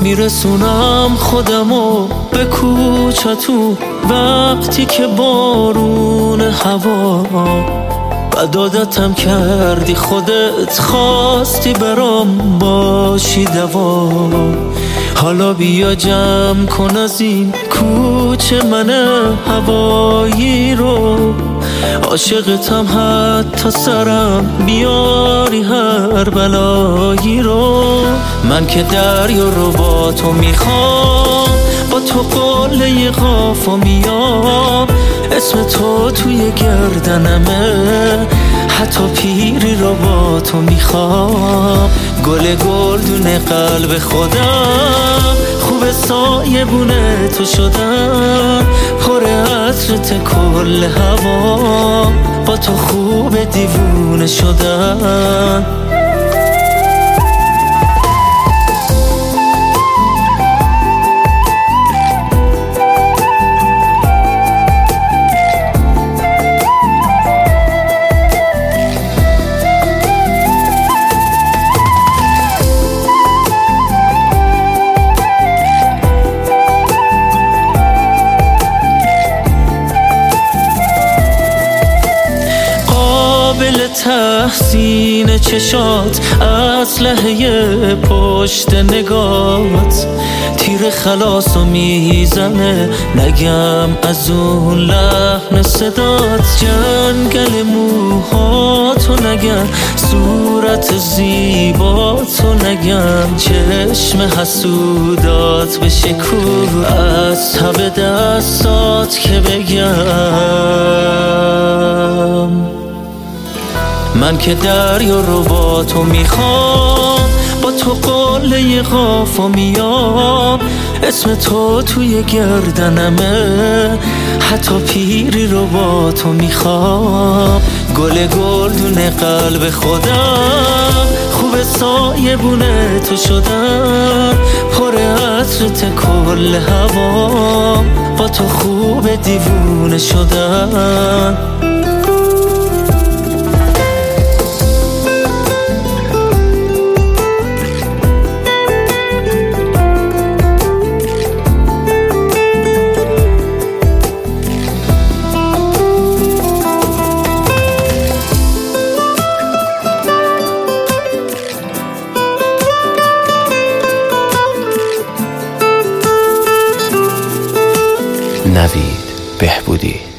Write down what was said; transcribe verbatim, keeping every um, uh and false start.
میرسونم خودمو به کوچتون وقتی که بارون هوا بد عادتم کردی، خودت خواستی برام باشی دوا. حالا بیا جمع کن از این کوچه من هوایی رو، عاشقتم حتی سرم بیاری هر بلایی رو. من که دریا رو با تو میخوام، با تو قله قافا میام، اسم تو توی گردنمه، حتی پیری رو با تو میخوام. گل گلدون قلب خودم، خوب سایه بونه تو شدم، پر عطرت کل هوا، با تو خوب دیوونه شدم. تحسین چشات، اسلحه پشت نگات، تیر خلاص و میزنه، نگم از اون لحن صدات. جنگل موهاتو نگم، صورت زیباتو نگم، چشم حسودات به شکوه از تب دستات که بگم. من که دریا رو با تو میخوام، با تو قله قافا میام، اسم تو توی گردنمه، حتی پیری رو با تو میخوام. گل گلدون قلب خودم، خوب سایه بونه تو شدم، پر عطرت کل هوا، با تو خوب دیوونه شدم. نوید بهبودی.